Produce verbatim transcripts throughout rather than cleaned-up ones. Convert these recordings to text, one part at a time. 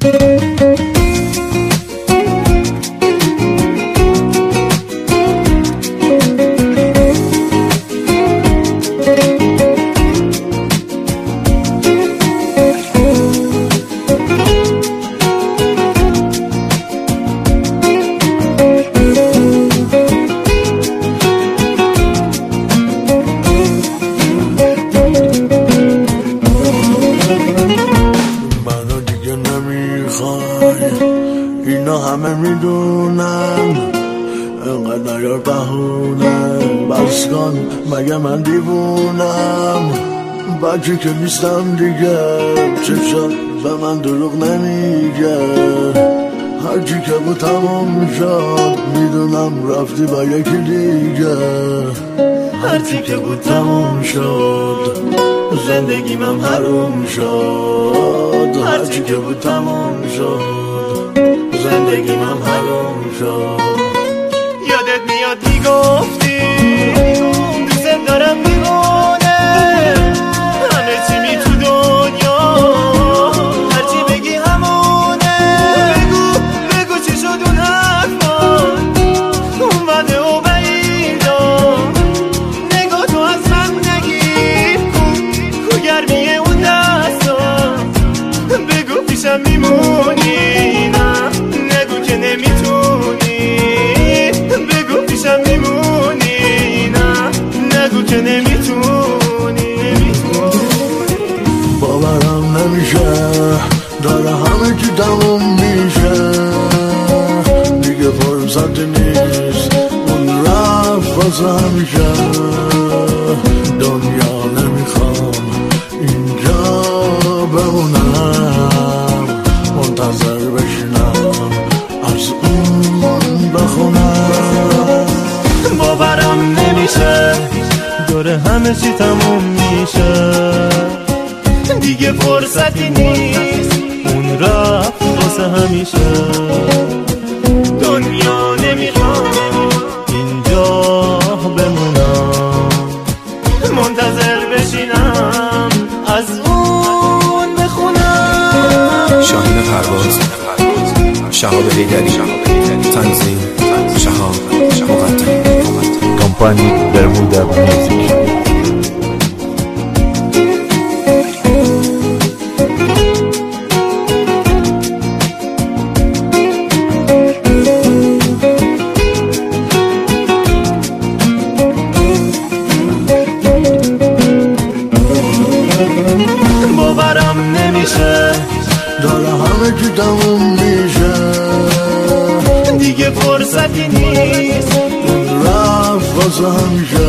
اینا همه میدونن انقدر نیار بهونه بس کن مگه من دیوونم بچه که نیستم دیگه چشم به من دروغ نمیگه هرچی که بود تموم شد میدونم رفتی با یکی دیگه هرچی که بود تموم شد زندگی من حروم شد هرچی که بود تموم شد زندگی من حروم شد یادت میاد میگفتی دوست دارم میمونه همه چی می تو دنیا هرچی بگی همونه بگو بگو چی شد اون حرفا اومده و بعیدا نگاه تو از من نگیر کو کو گرمیه اون دستا بگو پیشم میمونی که نمیتونی باورم نمیشه داره همه چی تموم میشه دیگه فرصتی نیست اون رفت واسه همیشه دنیا نمیخوام اینجا بمونم منتظر بشینم از اون بخونم باورم نمیشه داره همه چی تموم میشه دیگه فرصتی نیست اون رفت واسه همیشه دنیا نمیخوام اینجا بمونم منتظر بشینم از اون بخونم. شاهین پرواز شهاب حیدری تنظیم شهاب مقدم کمپانی برمودا میوزیک. باورم نمیشه داره همه چی تموم میشه دیگه فرصتی نیست اون رفت واسه همیشه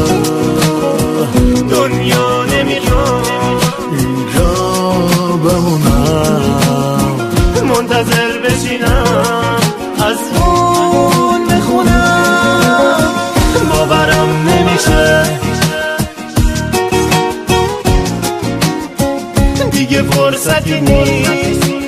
دنیا نمیخوام اینجا بمونم منتظر بشینم از اون بخونم. باورم نمیشه دیگه فرصتی نیست